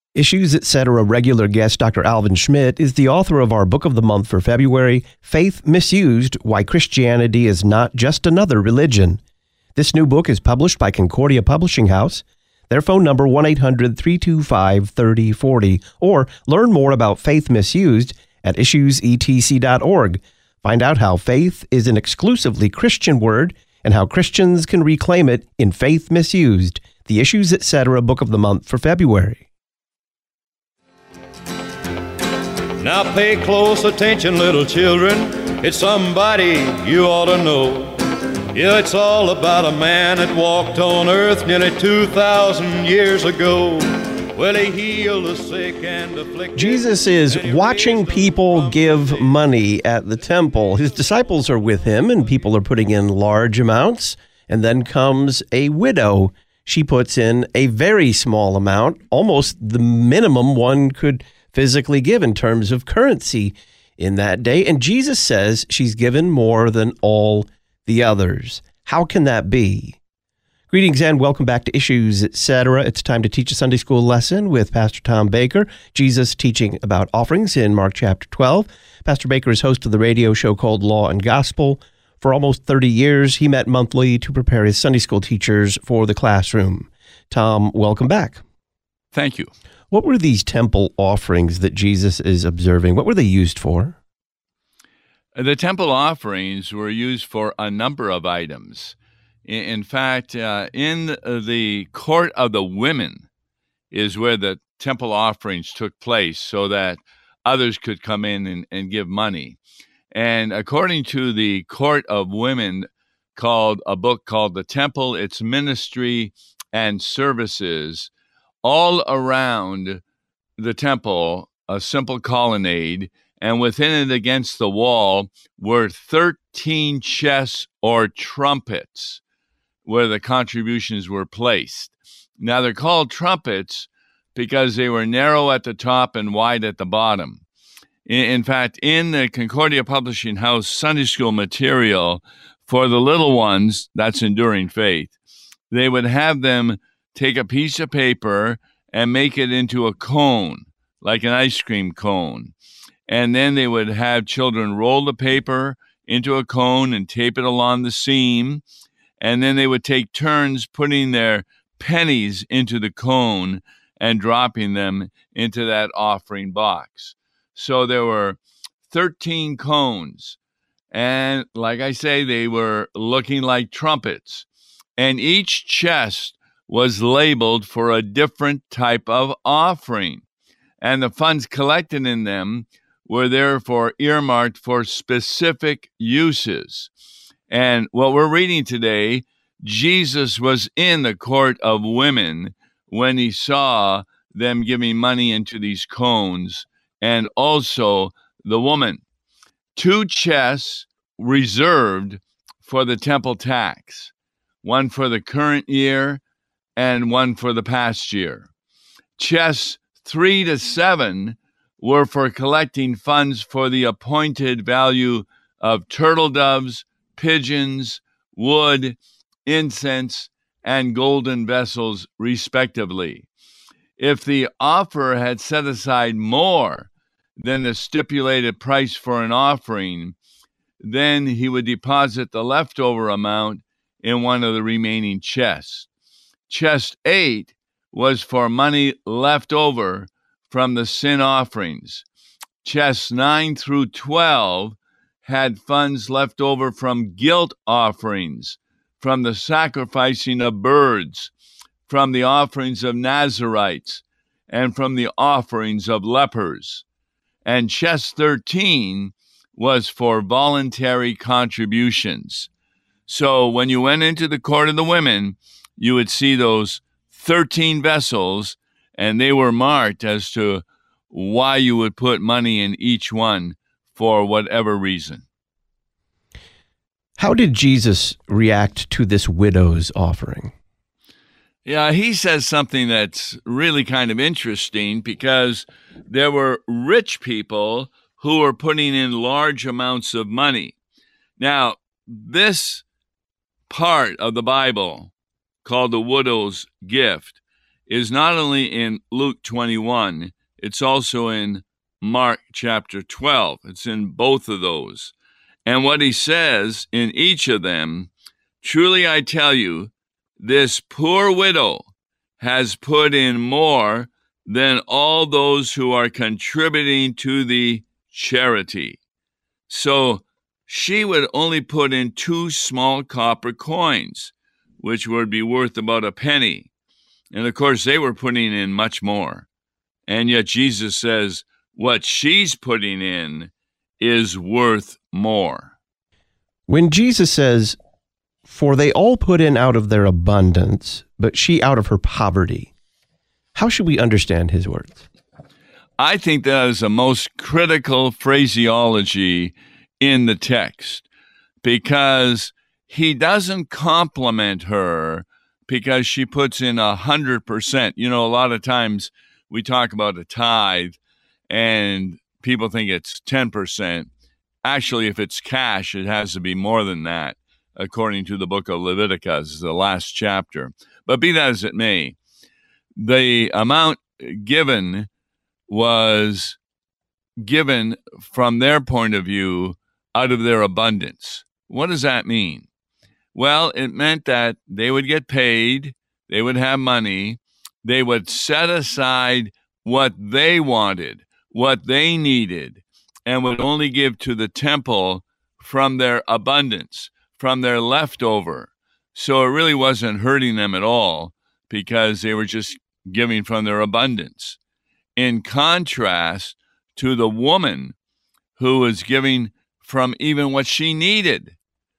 Issues Etc. regular guest Dr. Alvin Schmidt is the author of our book of the month for February, Faith Misused: Why Christianity is Not Just Another Religion. This new book is published by Concordia Publishing House. Their phone number 1-800-325-3040, or learn more about faith misused at issuesetc.org. Find out how faith is an exclusively Christian word and how Christians can reclaim it in Faith Misused, the Issues Etc. book of the month for February. Now pay close attention, little children. It's somebody you ought to know. Yeah, it's all about a man that walked on earth nearly 2,000 years ago. Well, he healed the sick and afflicted. Jesus is watching people give money at the temple. His disciples are with him, and people are putting in large amounts. And then comes a widow. She puts in a very small amount, almost the minimum one could physically give in terms of currency in that day. And Jesus says she's given more than all the others. How can that be? Greetings and welcome back to Issues Etc. It's time to teach a Sunday school lesson with Pastor Tom Baker. Jesus teaching about offerings in Mark chapter 12. Pastor Baker is host of the radio show called Law and Gospel. For almost 30 years, he met monthly to prepare his Sunday school teachers for the classroom. Tom, welcome back. Thank you. What were these temple offerings that Jesus is observing? What were they used for? The temple offerings were used for a number of items. In fact, in the court of the women is where the temple offerings took place so that others could come in and give money. And according to the court of women, a book called The Temple, Its Ministry and Services, all around the temple, a simple colonnade, and within it against the wall were 13 chests or trumpets where the contributions were placed. Now, they're called trumpets because they were narrow at the top and wide at the bottom. In fact, in the Concordia Publishing House Sunday school material for the little ones, that's Enduring Faith, they would have them take a piece of paper and make it into a cone, like an ice cream cone. And then they would have children roll the paper into a cone and tape it along the seam. And then they would take turns putting their pennies into the cone and dropping them into that offering box. So there were 13 cones. And like I say, they were looking like trumpets. And each chest was labeled for a different type of offering. And the funds collected in them were therefore earmarked for specific uses. And what we're reading today, Jesus was in the court of women when he saw them giving money into these cones, and also the woman. 2 chests reserved for the temple tax, one for the current year and one for the past year. Chests 3 to 7 were for collecting funds for the appointed value of turtle doves, pigeons, wood, incense, and golden vessels, respectively. If the offerer had set aside more than the stipulated price for an offering, then he would deposit the leftover amount in one of the remaining chests. Chest 8 was for money left over from the sin offerings. Chests 9 through 12 had funds left over from guilt offerings, from the sacrificing of birds, from the offerings of Nazarites, and from the offerings of lepers. And chest 13 was for voluntary contributions. So when you went into the court of the women, you would see those 13 vessels, and they were marked as to why you would put money in each one for whatever reason. How did Jesus react to this widow's offering? Yeah, he says something that's really kind of interesting, because there were rich people who were putting in large amounts of money. Now, this part of the Bible, called the widow's gift, is not only in Luke 21, it's also in Mark chapter 12. It's in both of those. And what he says in each of them, truly I tell you, this poor widow has put in more than all those who are contributing to the charity. So she would only put in 2 small copper coins, which would be worth about a penny. And of course, they were putting in much more. And yet Jesus says what she's putting in is worth more. When Jesus says, "For they all put in out of their abundance, but she out of her poverty," how should we understand his words? I think that is the most critical phraseology in the text, because he doesn't compliment her because she puts in 100%. You know, a lot of times we talk about a tithe and people think it's 10%. Actually, if it's cash, it has to be more than that, according to the book of Leviticus, the last chapter. But be that as it may, the amount given was given from their point of view out of their abundance. What does that mean? Well, it meant that they would get paid, they would have money, they would set aside what they wanted, what they needed, and would only give to the temple from their abundance, from their leftover. So it really wasn't hurting them at all because they were just giving from their abundance. In contrast to the woman who was giving from even what she needed.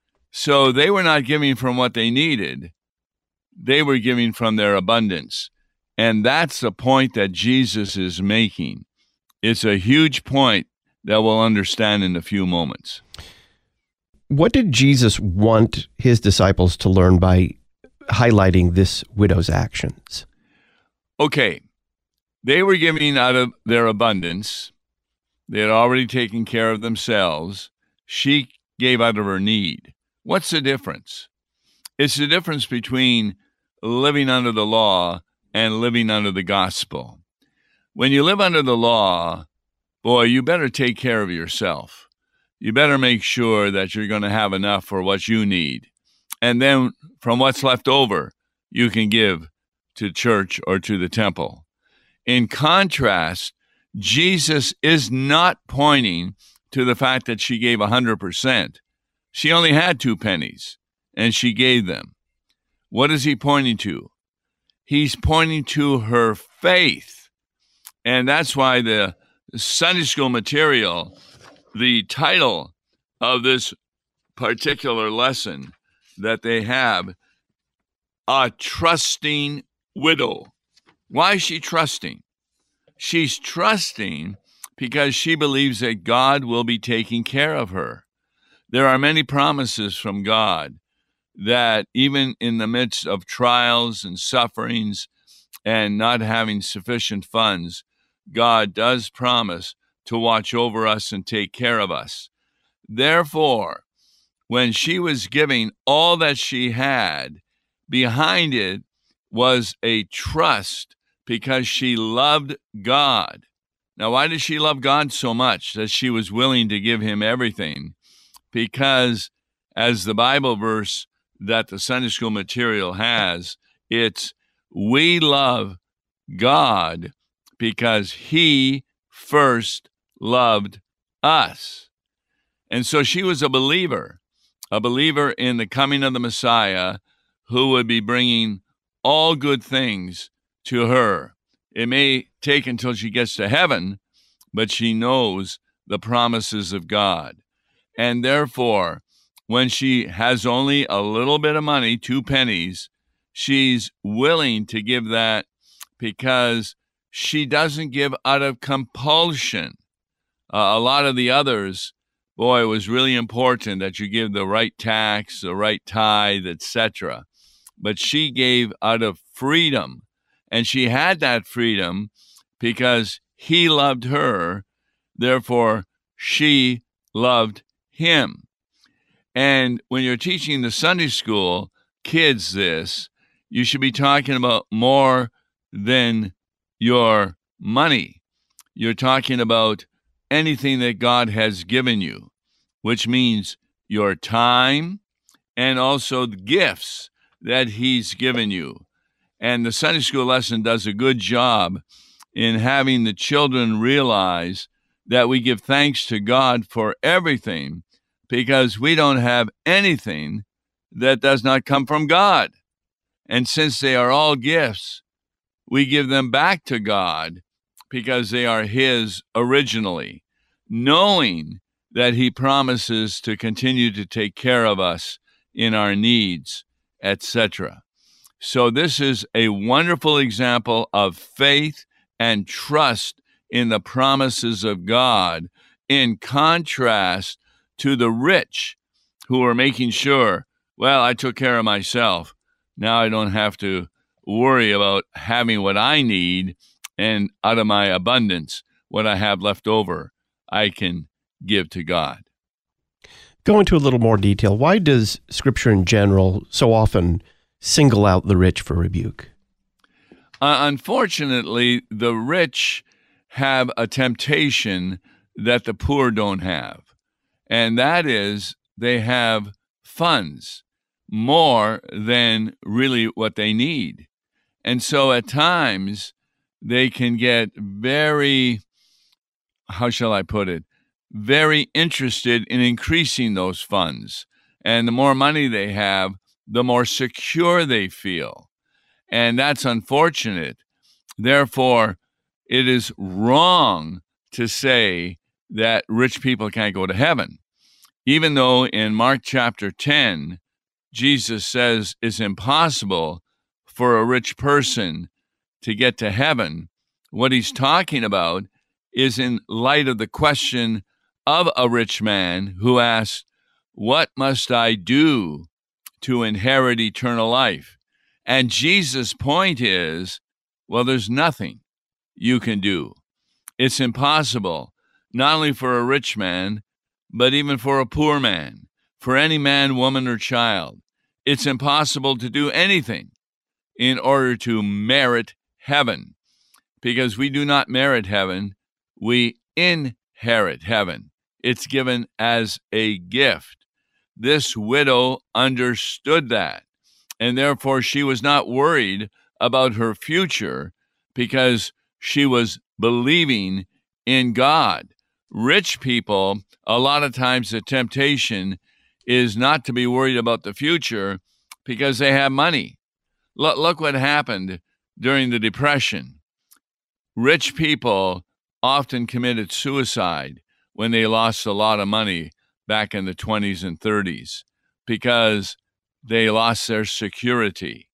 So they were not giving from what they needed. They were giving from their abundance. And that's the point that Jesus is making. It's a huge point that we'll understand in a few moments. What did Jesus want his disciples to learn by highlighting this widow's actions? Okay, they were giving out of their abundance. They had already taken care of themselves. She gave out of her need. What's the difference? It's the difference between living under the law and living under the gospel. When you live under the law, boy, you better take care of yourself. You better make sure that you're going to have enough for what you need. And then from what's left over, you can give to church or to the temple. In contrast, Jesus is not pointing to the fact that she gave 100%. She only had 2 pennies, and she gave them. What is he pointing to? He's pointing to her faith. And that's why the Sunday school material, the title of this particular lesson that they have, A Trusting Widow. Why is she trusting? She's trusting because she believes that God will be taking care of her. There are many promises from God that even in the midst of trials and sufferings and not having sufficient funds, God does promise to watch over us and take care of us. Therefore, when she was giving all that she had, behind it was a trust because she loved God. Now, why did she love God so much that she was willing to give him everything? Because as the Bible verse that the Sunday school material has, it's, we love God because he first loved us. And so she was a believer in the coming of the Messiah who would be bringing all good things to her. It may take until she gets to heaven, but she knows the promises of God. And therefore, when she has only a little bit of money, 2 pennies, she's willing to give that because she doesn't give out of compulsion. A lot of the others, boy, it was really important that you give the right tax, the right tithe, etc. But she gave out of freedom. And she had that freedom because he loved her. Therefore, she loved him. And when you're teaching the Sunday school kids this, you should be talking about more than your money. You're talking about anything that God has given you, which means your time and also the gifts that He's given you. And the Sunday school lesson does a good job in having the children realize that we give thanks to God for everything, because we don't have anything that does not come from God. And since they are all gifts, we give them back to God because they are His originally, knowing that He promises to continue to take care of us in our needs, etc. So this is a wonderful example of faith and trust in the promises of God, in contrast to the rich who are making sure, well, I took care of myself. Now I don't have to worry about having what I need, and out of my abundance, what I have left over, I can give to God. Go into a little more detail. Why does Scripture in general so often single out the rich for rebuke? Unfortunately, the rich have a temptation that the poor don't have, and that is they have funds more than really what they need. And so at times they can get very, how shall I put it, very interested in increasing those funds. And the more money they have, the more secure they feel. And that's unfortunate. Therefore, it is wrong to say that rich people can't go to heaven. Even though in Mark chapter 10, Jesus says it's impossible for a rich person to get to heaven, what he's talking about is in light of the question of a rich man who asked, "What must I do to inherit eternal life?" And Jesus' point is, well, there's nothing you can do. It's impossible, not only for a rich man, but even for a poor man, for any man, woman, or child. It's impossible to do anything in order to merit heaven, because we do not merit heaven, we inherit heaven. It's given as a gift. This widow understood that, and therefore she was not worried about her future because she was believing in God. Rich people, a lot of times the temptation is not to be worried about the future because they have money. Look what happened during the Depression. Rich people often committed suicide when they lost a lot of money back in the 20s and 30s because they lost their security.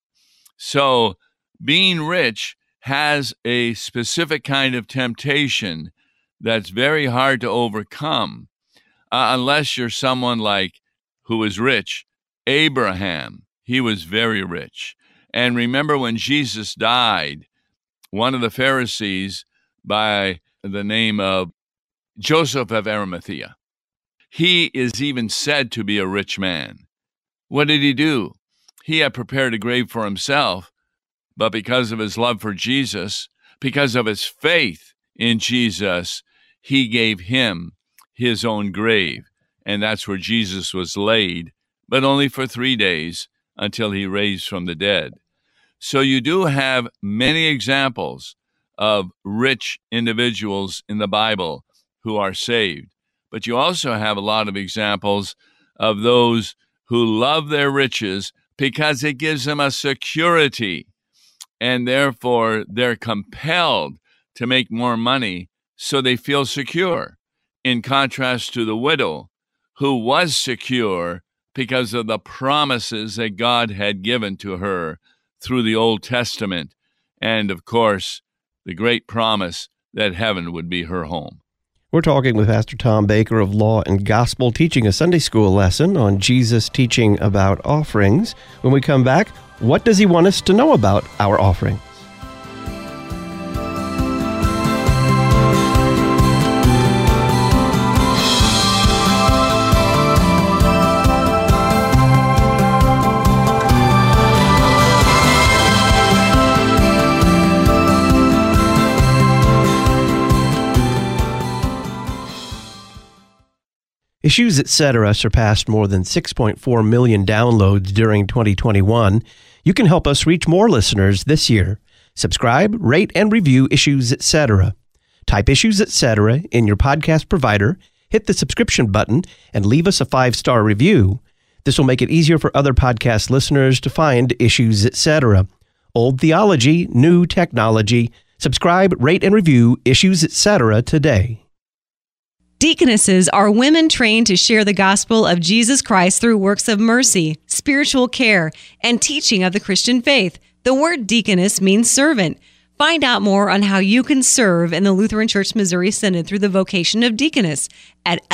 So being rich has a specific kind of temptation that's very hard to overcome unless you're someone like who was rich. Abraham, he was very rich. And remember when Jesus died, one of the Pharisees by the name of Joseph of Arimathea, he is even said to be a rich man. What did he do? He had prepared a grave for himself, but because of his love for Jesus, because of his faith in Jesus, he gave him his own grave. And that's where Jesus was laid, but only for 3 days until he raised from the dead. So you do have many examples of rich individuals in the Bible who are saved, but you also have a lot of examples of those who love their riches because it gives them a security, and therefore they're compelled to make more money so they feel secure, in contrast to the widow who was secure because of the promises that God had given to her through the Old Testament, and of course, the great promise that heaven would be her home. We're talking with Pastor Tom Baker of Law and Gospel, teaching a Sunday school lesson on Jesus teaching about offerings. When we come back, what does he want us to know about our offering? Issues Etc. surpassed more than 6.4 million downloads during 2021. You can help us reach more listeners this year. Subscribe, rate, and review Issues Etc. Type Issues Etc. in your podcast provider, hit the subscription button, and leave us a 5-star review. This will make it easier for other podcast listeners to find Issues Etc. Old theology, new technology. Subscribe, rate, and review Issues Etc. today. Deaconesses are women trained to share the gospel of Jesus Christ through works of mercy, spiritual care, and teaching of the Christian faith. The word deaconess means servant. Find out more on how you can serve in the Lutheran Church Missouri Synod through the vocation of deaconess at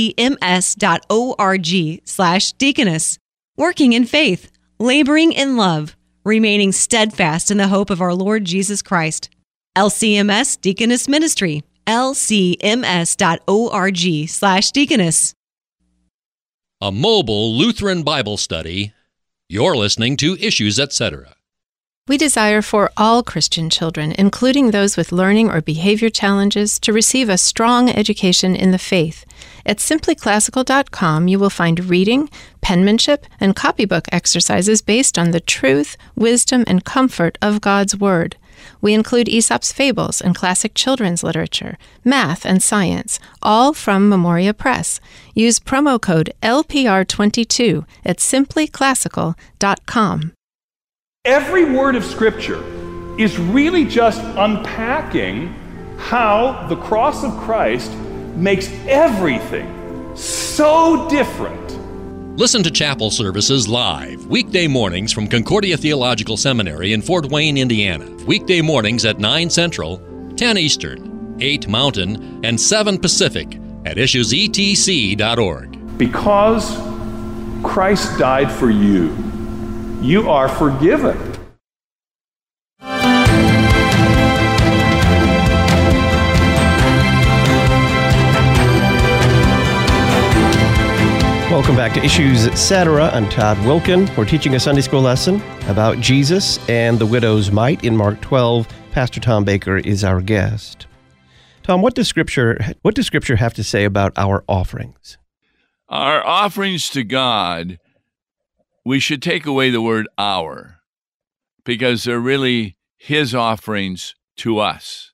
lcms.org/deaconess. Working in faith, laboring in love, remaining steadfast in the hope of our Lord Jesus Christ. LCMS Deaconess Ministry. lcms.org/deaconess. A mobile Lutheran Bible study. You're listening to Issues Etc. We desire for all Christian children, including those with learning or behavior challenges, to receive a strong education in the faith. At simplyclassical.com, you will find reading, penmanship, and copybook exercises based on the truth, wisdom, and comfort of God's Word. We include Aesop's fables and classic children's literature, math and science, all from Memoria Press. Use promo code LPR22 at simplyclassical.com. Every word of Scripture is really just unpacking how the cross of Christ makes everything so different. Listen to chapel services live, weekday mornings from Concordia Theological Seminary in Fort Wayne, Indiana. Weekday mornings at 9 Central, 10 Eastern, 8 Mountain, and 7 Pacific at issuesetc.org. Because Christ died for you, you are forgiven. Welcome back to Issues Etc. I'm Todd Wilkin. We're teaching a Sunday school lesson about Jesus and the widow's mite in Mark 12. Pastor Tom Baker is our guest. Tom, what does Scripture have to say about our offerings? Our offerings to God, we should take away the word our, because they're really His offerings to us.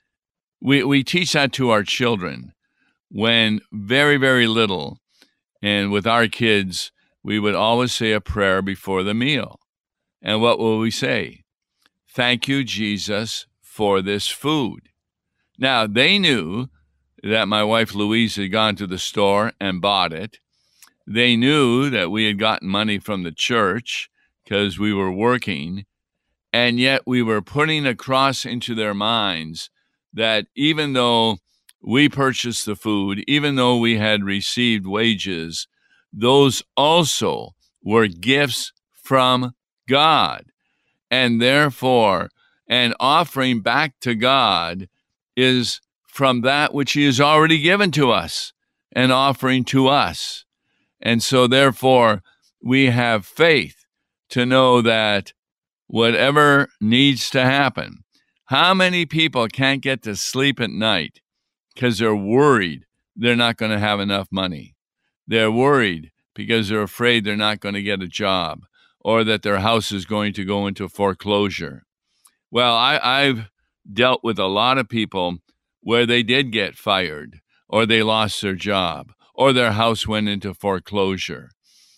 We teach that to our children when very, very little. And with our kids, we would always say a prayer before the meal. And what will we say? Thank you, Jesus, for this food. Now, they knew that my wife Louise had gone to the store and bought it. They knew that we had gotten money from the church because we were working. And yet we were putting across into their minds that even though we purchased the food, even though we had received wages, those also were gifts from God. And therefore, an offering back to God is from that which He has already given to us, an offering to us. And so therefore, we have faith to know that whatever needs to happen, how many people can't get to sleep at night because they're worried they're not going to have enough money? They're worried because they're afraid they're not going to get a job or that their house is going to go into foreclosure. Well, I've dealt with a lot of people where they did get fired or they lost their job or their house went into foreclosure.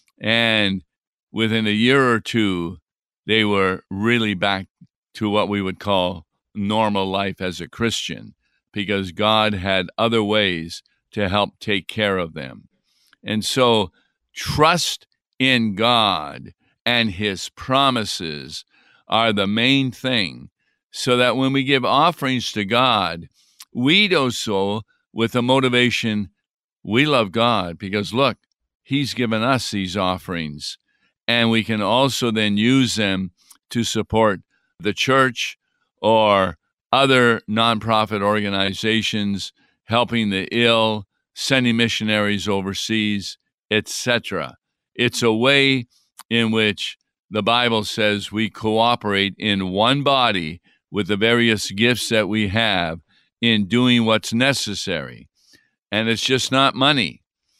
And within a year or two, they were really back to what we would call normal life as a Christian, because God had other ways to help take care of them. And so trust in God and His promises are the main thing, so that when we give offerings to God, we do so with the motivation, we love God because, look, He's given us these offerings, and we can also then use them to support the church or other nonprofit organizations, helping the ill, sending missionaries overseas, etc. It's a way in which the Bible says we cooperate in one body with the various gifts that we have in doing what's necessary. And it's just not money.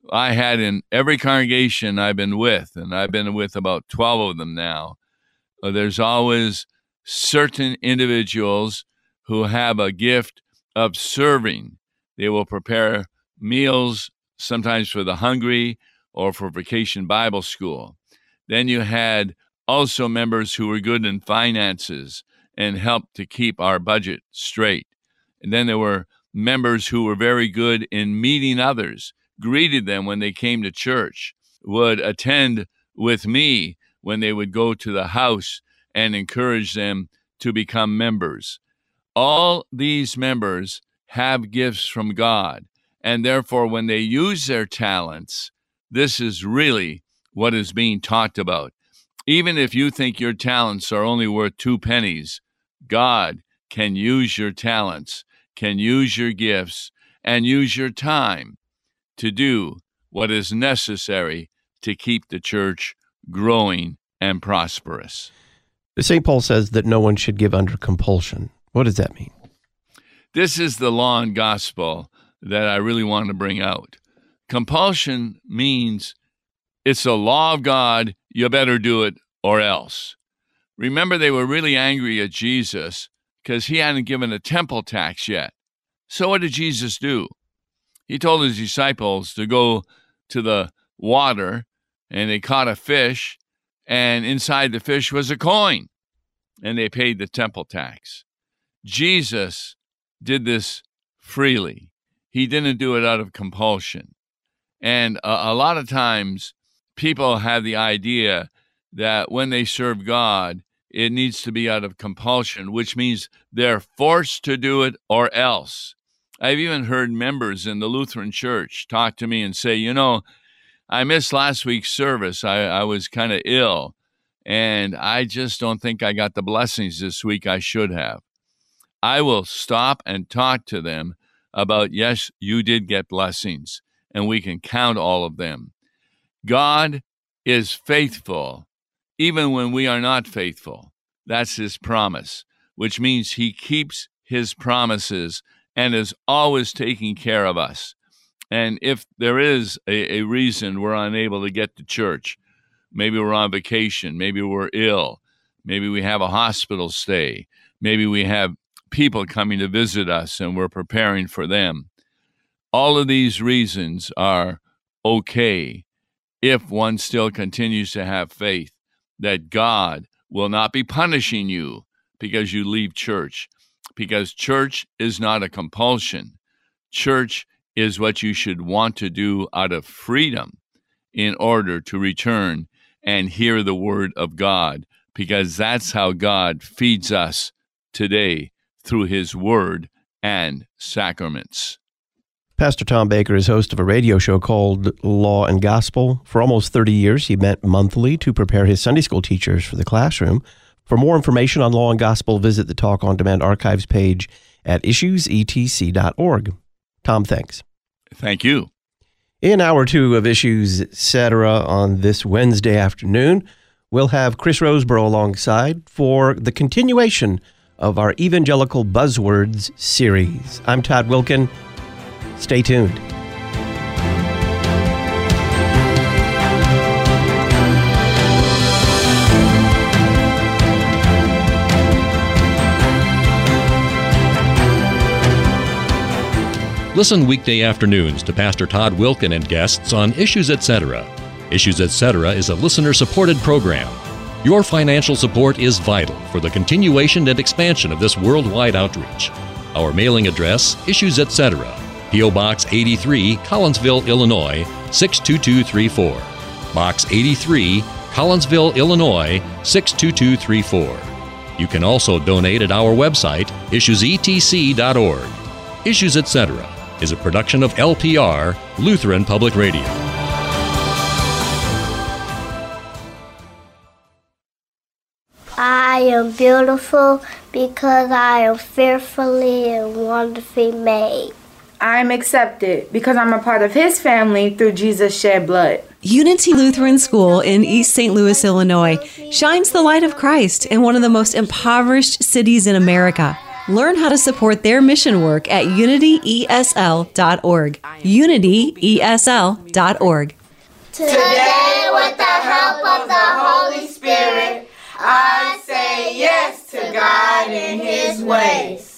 I had in every congregation I've been with, and I've been with about 12 of them now, there's always certain individuals who have a gift of serving. They will prepare meals, sometimes for the hungry or for Vacation Bible School. Then you had also members who were good in finances and helped to keep our budget straight. And then there were members who were very good in meeting others, greeted them when they came to church, would attend with me when they would go to the house and encourage them to become members. All these members have gifts from God, and therefore when they use their talents, this is really what is being talked about. Even if you think your talents are only worth 2 pennies, God can use your talents, can use your gifts, and use your time to do what is necessary to keep the church growing and prosperous. St. Paul says that no one should give under compulsion. What does that mean? This is the law and gospel that I really want to bring out. Compulsion means it's a law of God, you better do it or else. Remember, they were really angry at Jesus because he hadn't given a temple tax yet. So what did Jesus do? He told his disciples to go to the water, and they caught a fish, and inside the fish was a coin, and they paid the temple tax. Jesus did this freely. He didn't do it out of compulsion. And a lot of times, people have the idea that when they serve God, it needs to be out of compulsion, which means they're forced to do it or else. I've even heard members in the Lutheran Church talk to me and say, you know, I missed last week's service. I was kind of ill, and I just don't think I got the blessings this week I should have. I will stop and talk to them about, yes, you did get blessings, and we can count all of them. God is faithful, even when we are not faithful. That's his promise, which means he keeps his promises and is always taking care of us. And if there is a reason we're unable to get to church, maybe we're on vacation, maybe we're ill, maybe we have a hospital stay, maybe we have people coming to visit us and we're preparing for them. All of these reasons are okay if one still continues to have faith that God will not be punishing you because you leave church, because church is not a compulsion. Church is what you should want to do out of freedom in order to return and hear the word of God, because that's how God feeds us today through his word and sacraments. Pastor Tom Baker is host of a radio show called Law and Gospel. For almost 30 years, he met monthly to prepare his Sunday school teachers for the classroom. For more information on Law and Gospel, visit the Talk On Demand archives page at issuesetc.org. Tom, thanks. Thank you. In hour 2 of Issues Etc. on this Wednesday afternoon, we'll have Chris Roseborough alongside for the continuation of our Evangelical Buzzwords series. I'm Todd Wilkin. Stay tuned. Listen weekday afternoons to Pastor Todd Wilkin and guests on Issues Etc. Issues Etc. is a listener-supported program. Your financial support is vital for the continuation and expansion of this worldwide outreach. Our mailing address, Issues Etc., P.O. Box 83, Collinsville, Illinois, 62234. Box 83, Collinsville, Illinois, 62234. You can also donate at our website, issuesetc.org. Issues Etc. is a production of LPR, Lutheran Public Radio. I am beautiful because I am fearfully and wonderfully made. I'm accepted because I'm a part of his family through Jesus' shed blood. Unity Lutheran School in East St. Louis, Illinois, shines the light of Christ in one of the most impoverished cities in America. Learn how to support their mission work at unityesl.org. unityesl.org. Today, with the help of the Holy Spirit, I say yes to God and His ways.